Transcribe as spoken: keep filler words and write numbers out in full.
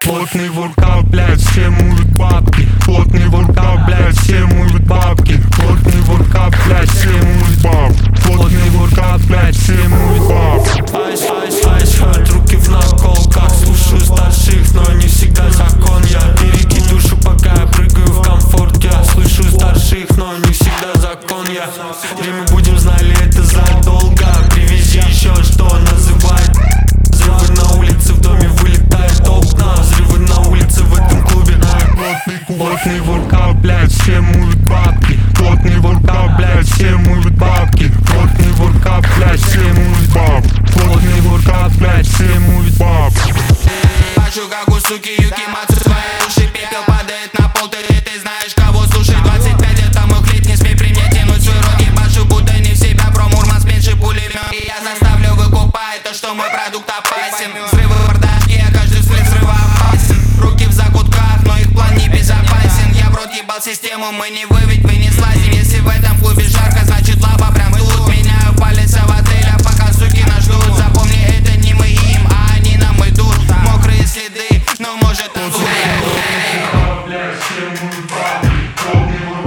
Плотный воркаут, блядь, все мужик бабки. Плотный воркаут, блядь, все мужик бабки. Плотный воркаут, блядь, все мужик бабки. Плотный воркаут, блядь, все мужик бабки. Айс, айс, айс, хат, руки в наколках. Слушаю старших, но не всегда закон. Я береги душу, пока я прыгаю в комфорт. Я слышу старших, но не всегда закон. Я время будем знали это задолго. Привези еще, что называет взрывы на улице, в доме вылетают окна. Взрывы на улице в этом клубе. Плотный, плотный воркаут, блядь, все мужик бабки. Плотный воркаут, блядь, все мужик бабки. Плотный воркаут, блядь, все мужик бабки. Плотный воркаут, блядь, все мужик бабки. Бачу, как у суки юки мацу свои уши. Пепел падает на пол, ты, ты знаешь, кого слушай. Двадцать пять это мой клип, не смей при мне тянуть свой рот. Ебашу, будто не в себя, про Мурманск меньше пулемет. И я заставлю выкупать то, что мой продукт опасен. Взрывы в бардачке, каждый взрыв взрыва опасен. Руки в закутках, но их план не безопасен. Я в рот ебал систему, мы не вы, ведь мы не слазим. Если в этом клубе жарко, значит лава прям тут. Меняю палец в отеля, пока суки нас ждут. Запомни, это не мы им, а они нам идут. Мокрые следы, но может там. Блядь, все мужик бабки. Плотный